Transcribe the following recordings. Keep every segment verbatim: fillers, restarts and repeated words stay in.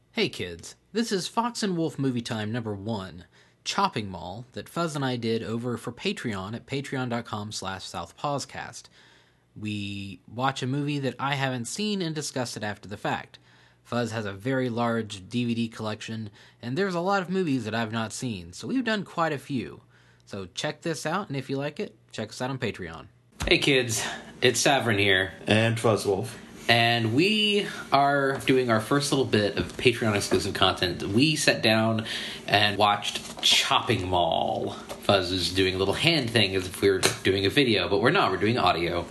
Hey kids, this is Fox and Wolf Movie Time number one, Chopping Mall, that Fuzz and I did over for Patreon at patreon.com slash southpawscast. We watch a movie that I haven't seen and discuss it after the fact. Fuzz has a very large D V D collection, and there's a lot of movies that I've not seen, so we've done quite a few. So check this out, and if you like it, check us out on Patreon. Hey kids, it's Savrin here. And Fuzzwolf. And we are doing our first little bit of Patreon exclusive content. We sat down and watched Chopping Mall. Fuzz is doing a little hand thing as if we were doing a video, but we're not, we're doing audio.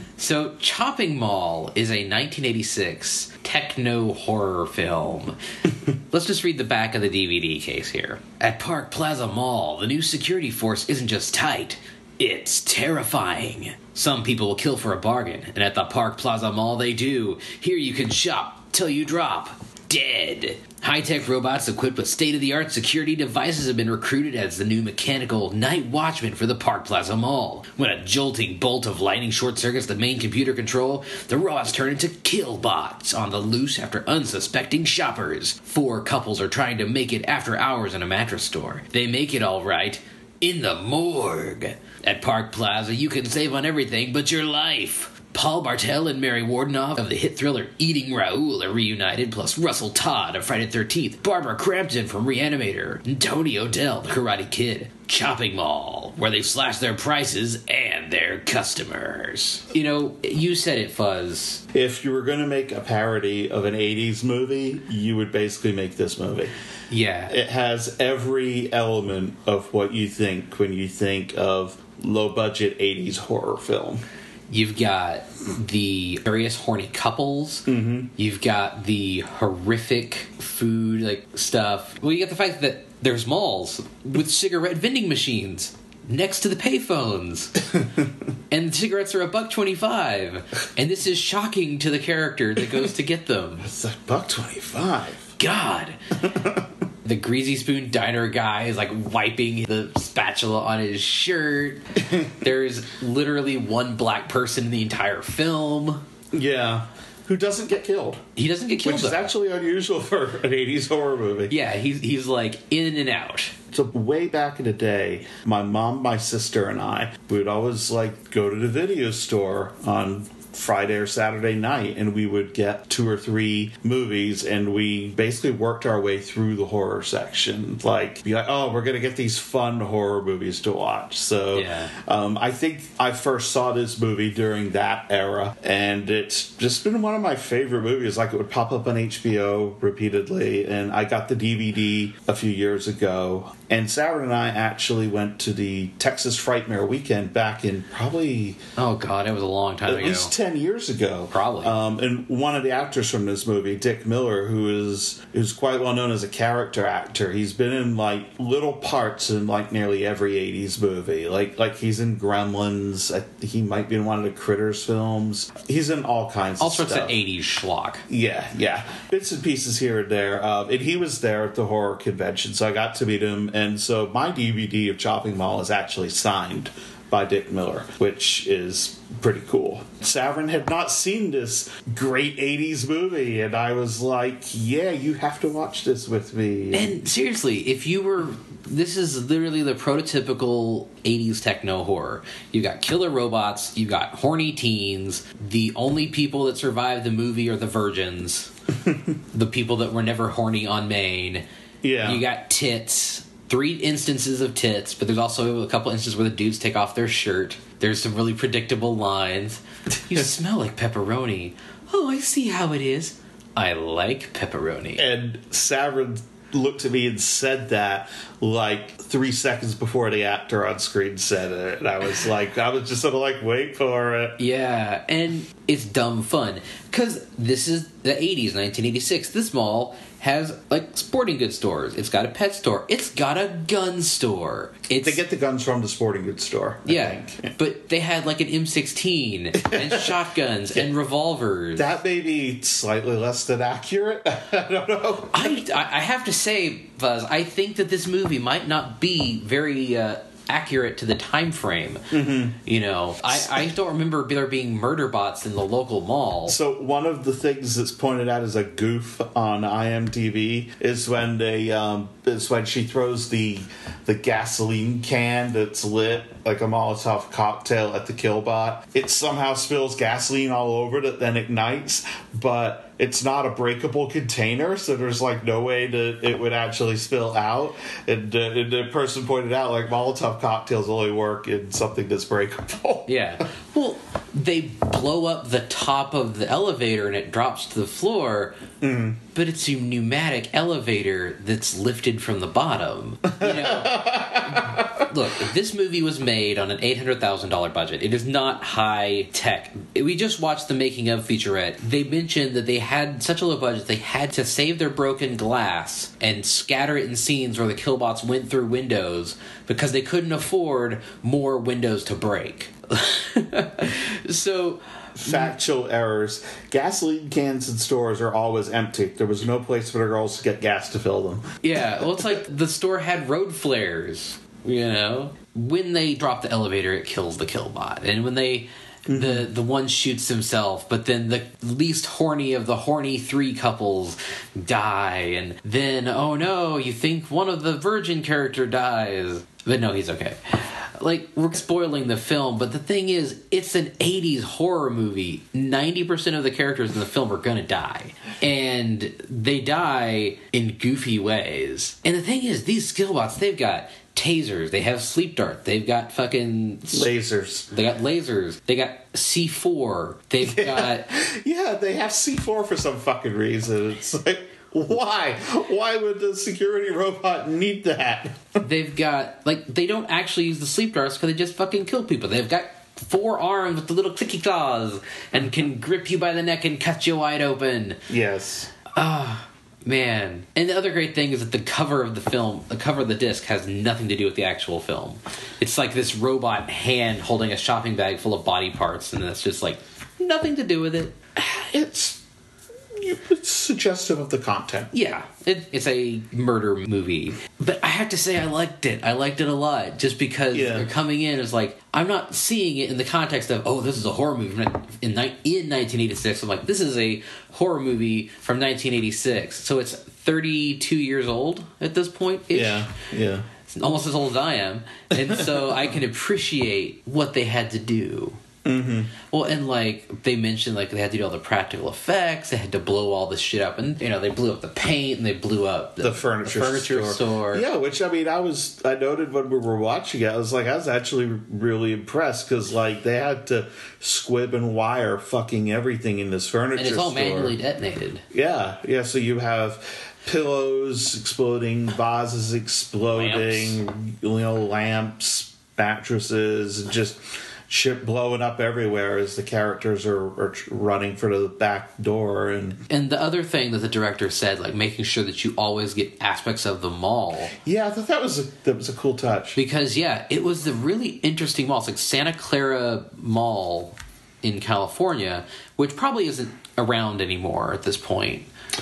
So Chopping Mall is a nineteen eighty-six techno horror film. Let's just read the back of the D V D case here. At Park Plaza Mall, the new security force isn't just tight, it's terrifying. Some people will kill for a bargain, and at the Park Plaza Mall they do. Here you can shop till you drop dead. High-tech robots equipped with state-of-the-art security devices have been recruited as the new mechanical night watchman for the Park Plaza Mall. When a jolting bolt of lightning short-circuits the main computer control, the robots turn into killbots on the loose after unsuspecting shoppers. Four couples are trying to make it after hours in a mattress store. They make it all right in the morgue. At Park Plaza, you can save on everything but your life. Paul Bartel and Mary Wardenoff of the hit thriller Eating Raoul are reunited, plus Russell Todd of Friday the thirteenth, Barbara Crampton from Reanimator, and Tony O'Dell, the Karate Kid. Chopping Mall, where they slash their prices and their customers. You know, you said it, Fuzz. If you were going to make a parody of an eighties movie, you would basically make this movie. Yeah. It has every element of what you think when you think of low-budget eighties horror film. You've got the various horny couples. Mm-hmm. You've got the horrific food like stuff. Well, you got the fact that there's malls with cigarette vending machines next to the payphones. And cigarettes are a buck twenty-five. And this is shocking to the character that goes to get them. It's a buck twenty-five. God. The Greasy Spoon diner guy is like wiping the spatula on his shirt. There's literally one black person in the entire film. Yeah. Who doesn't get killed. He doesn't get killed, Which is though. actually unusual for an eighties horror movie. Yeah, he's, he's like in and out. So way back in the day, my mom, my sister, and I would always like go to the video store on Friday or Saturday night, and we would get two or three movies, and we basically worked our way through the horror section. Like, be like, oh, we're going to get these fun horror movies to watch. So yeah. um, I think I first saw this movie during that era, and it's just been one of my favorite movies. Like, it would pop up on H B O repeatedly, and I got the D V D a few years ago. And Sarah and I actually went to the Texas Frightmare weekend back in probably... Oh, God, it was a long time at ago. At least ten years ago. Probably. Um, and one of the actors from this movie, Dick Miller, who is who's quite well known as a character actor. He's been in, like, little parts in, like, nearly every eighties movie. Like, like he's in Gremlins. I, he might be in one of the Critters films. He's in all kinds all of sorts stuff. of eighties schlock. Yeah, yeah. Bits and pieces here and there. Uh, and he was there at the horror convention, so I got to meet him. And so my D V D of Chopping Mall is actually signed by Dick Miller, which is pretty cool. Savrin had not seen this great eighties movie, and I was like, yeah, you have to watch this with me. And seriously, if you were... This is literally the prototypical eighties techno horror. You got killer robots, you got horny teens, the only people that survive the movie are the virgins, the people that were never horny on Maine. Yeah. You got tits, three instances of tits, but there's also a couple instances where the dudes take off their shirt. There's some really predictable lines. You smell like pepperoni. Oh, I see how it is. I like pepperoni. And Savrin looked at me and said that like three seconds before the actor on screen said it. And I was like, I was just sort of like, wait for it. Yeah, and it's dumb fun. Because this is the eighties, nineteen eighty-six. This mall has, like, sporting goods stores. It's got a pet store. It's got a gun store. It's, They get the guns from the sporting goods store, I yeah, think. but they had, like, an M sixteen and shotguns and revolvers. That may be slightly less than accurate. I don't know. I, I have to say, Buzz, I think that this movie might not be very uh, accurate to the time frame. Mm-hmm. You know, I, I don't remember there being murder bots in the local mall. So one of the things that's pointed out as a goof on I M D B is when they um, is when she throws the the gasoline can that's lit like a Molotov cocktail at the Killbot. It somehow spills gasoline all over it, then ignites, but it's not a breakable container, so there's like no way that it would actually spill out. And, uh, and the person pointed out like Molotov cocktails only work in something that's breakable. Yeah. Well, they blow up the top of the elevator and it drops to the floor, mm. but it's a pneumatic elevator that's lifted from the bottom. You know, look, this movie was made on an eight hundred thousand dollars budget. It is not high tech. We just watched the making of featurette. They mentioned that they had such a low budget, they had to save their broken glass and scatter it in scenes where the Killbots went through windows because they couldn't afford more windows to break. So factual errors. Gasoline cans in stores are always empty. There was no place for the girls to get gas to fill them. Yeah, well, it's like the store had road flares, you know? When they drop the elevator, it kills the Killbot. And when they... Mm-hmm. The the one shoots himself, but then the least horny of the horny three couples die, and then, oh no, you think one of the virgin character dies. But no, he's okay. Like, we're spoiling the film, but the thing is, it's an eighties horror movie. ninety percent of the characters in the film are gonna die. And they die in goofy ways. And the thing is, these Killbots, they've got tasers, they have sleep dart, they've got fucking lasers, they got lasers, they got C four, they've yeah. got yeah they have C four for some fucking reason. It's like, why why would the security robot need that? They've got, like, they don't actually use the sleep darts because they just fucking kill people. They've got four arms with the little clicky claws and can grip you by the neck and cut you wide open. Yes. Ah. Man. And the other great thing is that the cover of the film, the cover of the disc, has nothing to do with the actual film. It's like this robot hand holding a shopping bag full of body parts, and that's just like nothing to do with it. It's it's suggestive of the content. Yeah, it, it's a murder movie. But I have to say I liked it. I liked it a lot, just because yeah. they're coming in as like, I'm not seeing it in the context of, oh, this is a horror movie in, in nineteen eighty-six. I'm like, this is a horror movie from nineteen eighty-six. So it's thirty-two years old at this point. Yeah, yeah. It's almost as old as I am. And so I can appreciate what they had to do. Mm-hmm. Well, and like they mentioned, like they had to do all the practical effects. They had to blow all this shit up, and you know they blew up the paint and they blew up the, the furniture, the furniture store. store. Yeah, which I mean, I was I noted when we were watching it. I was like, I was actually really impressed because like they had to squib and wire fucking everything in this furniture and it's all store. manually detonated. Yeah, yeah. So you have pillows exploding, vases exploding, lamps. you know, lamps, mattresses, just shit blowing up everywhere as the characters are, are running for the back door. And and the other thing that the director said, like making sure that you always get aspects of the mall. Yeah, I thought that was a, that was a cool touch. Because, yeah, it was the really interesting mall. It's like Santa Clara Mall in California, which probably isn't around anymore at this point.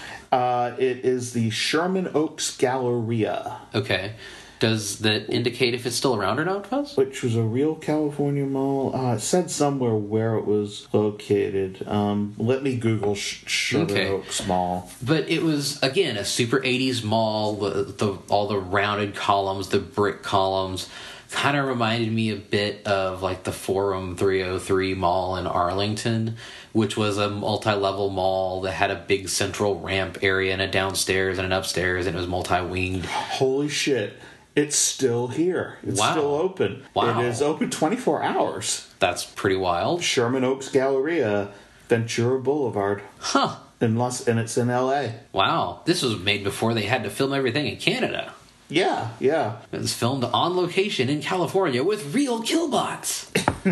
Uh, it is the Sherman Oaks Galleria. Okay. Does that indicate if it's still around or not, Fuzz? Which was a real California mall. Uh, it said somewhere where it was located. Um, let me Google Sh- Sherman okay. Oaks Mall. But it was, again, a super eighties mall with the, all the rounded columns, the brick columns. Kind of reminded me a bit of like the Forum three oh three Mall in Arlington, which was a multi-level mall that had a big central ramp area and a downstairs and an upstairs, and it was multi-winged. Holy shit. It's still here. It's wow. still open. Wow. It is open twenty-four hours. That's pretty wild. Sherman Oaks Galleria, Ventura Boulevard. Huh. In Los, and it's in L A. Wow. This was made before they had to film everything in Canada. Yeah, yeah. It was filmed on location in California with real Killbots.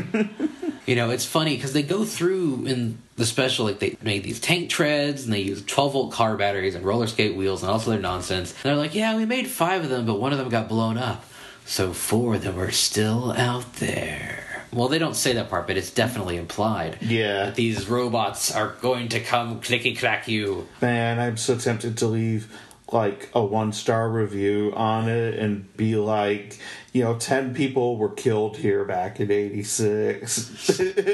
You know, it's funny because they go through in the special, like they made these tank treads and they use twelve volt car batteries and roller skate wheels and all this other nonsense. And they're like, yeah, we made five of them, but one of them got blown up. So four of them are still out there. Well, they don't say that part, but it's definitely implied. Yeah. That these robots are going to come clicky-clack you. Man, I'm so tempted to leave like a one star review on it and be like, you know, ten people were killed here back in eighty-six.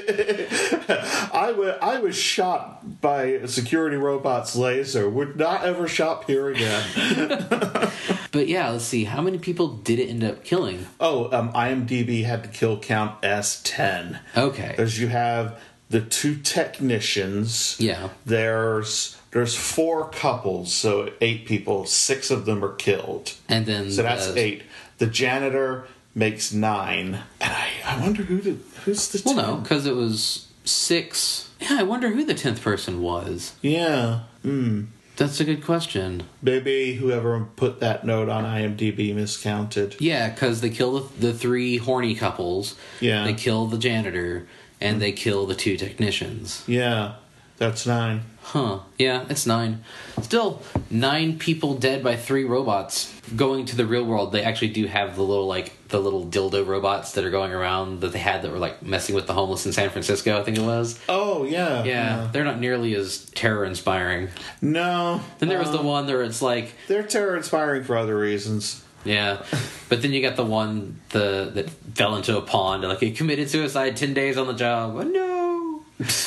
I, w- I was shot by a security robot's laser. Would not ever shop here again. But yeah, let's see. How many people did it end up killing? Oh, um, IMDb had to kill count as ten. Okay. Because you have the two technicians. Yeah. There's there's four couples, so eight people. Six of them are killed. And then... So that's uh, eight. The janitor makes nine. And I, I wonder who the, who's the Well, ten? no, because it was six. Yeah, I wonder who the tenth person was. Yeah. Hmm. That's a good question. Maybe whoever put that note on IMDb miscounted. Yeah, because they kill the, the three horny couples. Yeah. They kill the janitor, and they kill the two technicians. Yeah. That's nine. Huh. Yeah, it's nine. Still, nine people dead by three robots. Going to the real world, they actually do have the little, like, the little dildo robots that are going around that they had that were, like, messing with the homeless in San Francisco, I think it was. Oh, yeah. Yeah, they're not nearly as terror-inspiring. No. Then there was the um, one where it's like... They're terror-inspiring for other reasons. Yeah, but then you got the one the that fell into a pond, like, he committed suicide ten days on the job. Oh, no!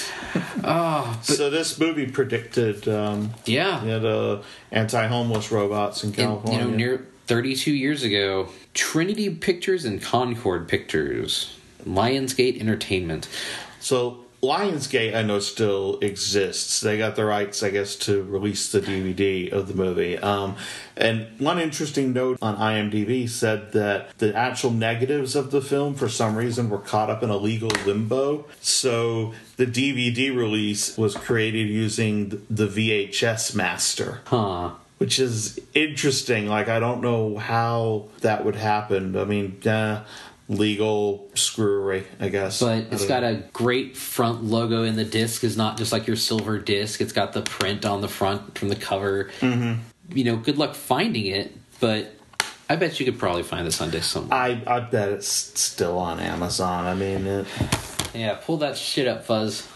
Oh, but, So this movie predicted um, yeah. you know, the anti-homeless robots in And, California. you know, near thirty-two years ago, Trinity Pictures and Concord Pictures, Lionsgate Entertainment. So Lionsgate, I know, still exists. They got the rights, I guess, to release the D V D of the movie. Um, and one interesting note on IMDb said that the actual negatives of the film, for some reason, were caught up in a legal limbo. So the D V D release was created using the V H S master. Huh. Which is interesting. Like, I don't know how that would happen. I mean, uh, legal screwery, I guess. But it's got a great front logo in the disc. It's not just like your silver disc. It's got the print on the front from the cover. Mm-hmm. You know, good luck finding it, but I bet you could probably find this on disc somewhere. I, I bet it's still on Amazon. I mean, it... Yeah, pull that shit up, Fuzz.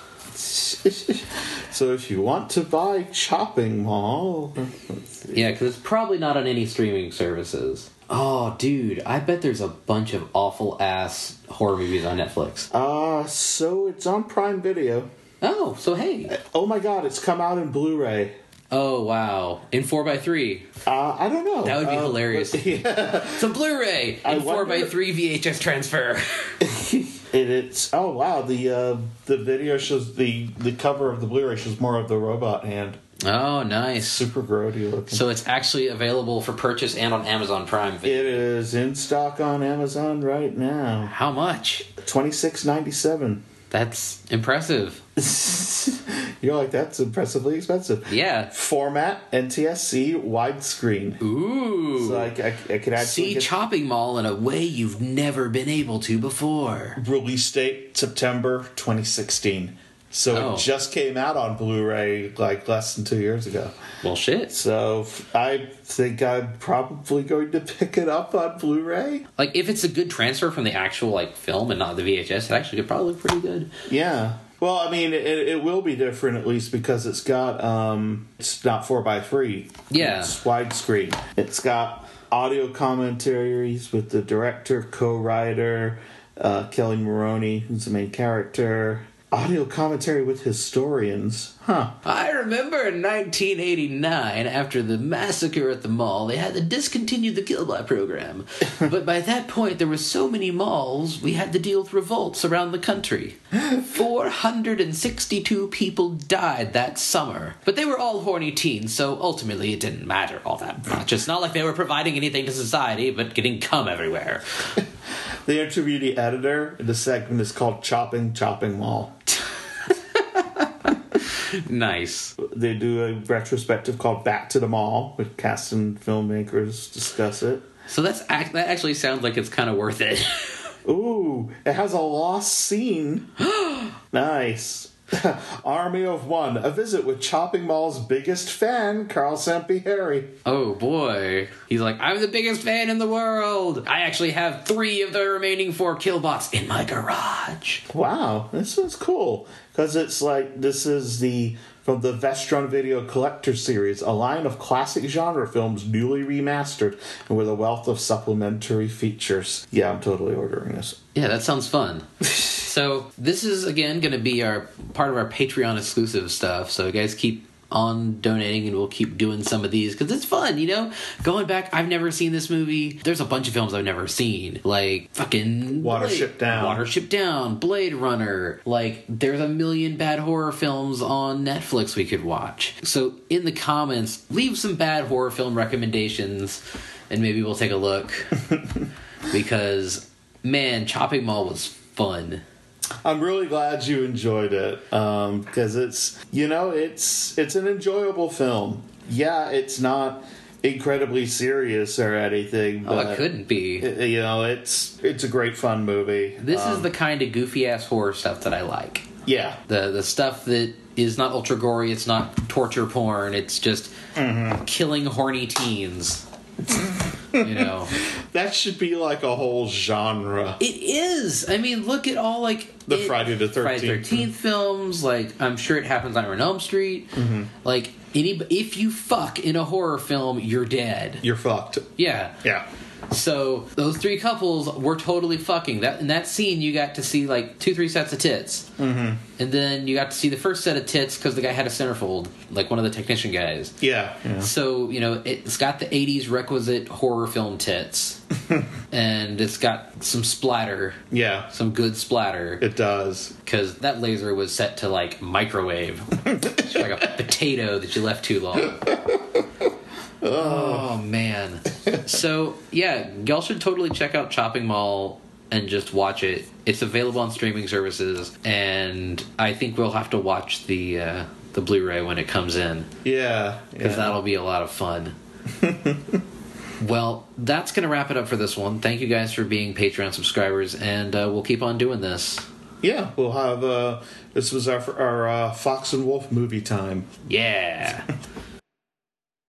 So if you want to buy Chopping Mall... Yeah, because it's probably not on any streaming services. Oh, dude, I bet there's a bunch of awful-ass horror movies on Netflix. Uh, so it's on Prime Video. Oh, so hey. Oh my god, it's come out in Blu-ray. Oh, wow. In four by three. Uh, I don't know. That would be uh, hilarious. But, yeah. It's a Blu-ray I in four by wonder- three V H S transfer. It, it's oh wow the uh, the video shows the the cover of the Blu-ray shows more of the robot hand. Oh, nice. Super grody looking. So it's actually available for purchase and on Amazon Prime It Video. is in stock on Amazon right now. How much? Twenty six ninety seven. That's impressive. You're like, that's impressively expensive. Yeah. Format N T S C widescreen. Ooh. So I, I, I could actually See get Chopping Mall in a way you've never been able to before. release date September twenty sixteen. So Oh. it just came out on Blu-ray like less than two years ago. Well, shit. So I think I'm probably going to pick it up on Blu-ray. Like, if it's a good transfer from the actual, like, film and not the V H S, it actually could probably look pretty good. Yeah. Well, I mean, it, it will be different at least because it's got, um, it's not four by three. Yeah. It's widescreen. It's got audio commentaries with the director, co-writer, uh, Kelly Maroney, who's the main character. Audio commentary with historians. Huh. I remember in nineteen eighty-nine, after the massacre at the mall, they had to discontinue the Kill By program. But by that point, there were so many malls, we had to deal with revolts around the country. four hundred sixty-two people died that summer. But they were all horny teens, so ultimately it didn't matter all that much. It's not like they were providing anything to society, but getting cum everywhere. They interviewed the editor. The segment is called Chopping Chopping Mall. Nice. They do a retrospective called Back to the Mall, with cast and filmmakers discuss it. So that's act- that actually sounds like it's kind of worth it. Ooh, it has a lost scene. Nice. Army of One, a visit with Chopping Mall's biggest fan, Carl Sampieri. Oh boy. He's like, I'm the biggest fan in the world. I actually have three of the remaining four Killbots in my garage. Wow, this is cool. Because it's like, this is the, from the Vestron Video Collector Series, a line of classic genre films newly remastered and with a wealth of supplementary features. Yeah, I'm totally ordering this. Yeah, that sounds fun. So this is, again, going to be our part of our Patreon exclusive stuff. So you guys keep on donating and we'll keep doing some of these because it's fun, you know? Going back, I've never seen this movie. There's a bunch of films I've never seen. Like, fucking... Watership Down. Watership Down. Blade Runner. Like, there's a million bad horror films on Netflix we could watch. So in the comments, leave some bad horror film recommendations and maybe we'll take a look. Because, man, Chopping Mall was fun. I'm really glad you enjoyed it because um, it's, you know, it's it's an enjoyable film. Yeah, it's not incredibly serious or anything. But, oh, it couldn't be. It, you know, it's it's a great fun movie. This um, is the kind of goofy ass horror stuff that I like. Yeah, the the stuff that is not ultra gory. It's not torture porn. It's just mm-hmm. killing horny teens. You know, that should be like a whole genre. It is. I mean, look at all like the it, Friday the thirteenth Friday the thirteenth films. Like, I'm sure it happens on Elm Street. Mm-hmm. Like, any if you fuck in a horror film, you're dead. You're fucked. Yeah. Yeah. So those three couples were totally fucking. That in that scene, you got to see like two, three sets of tits, mm-hmm. and then you got to see the first set of tits because the guy had a centerfold, like one of the technician guys. Yeah. yeah. So you know it's got the eighties requisite horror film tits, and it's got some splatter. Yeah, some good splatter. It does because that laser was set to like microwave, it's like a potato that you left too long. Oh, man. So, yeah, y'all should totally check out Chopping Mall and just watch it. It's available on streaming services, and I think we'll have to watch the uh, the Blu-ray when it comes in. Yeah. Because yeah. that'll be a lot of fun. Well, that's going to wrap it up for this one. Thank you guys for being Patreon subscribers, and uh, we'll keep on doing this. Yeah, we'll have... Uh, this was our, our uh, Fox and Wolf movie time. Yeah.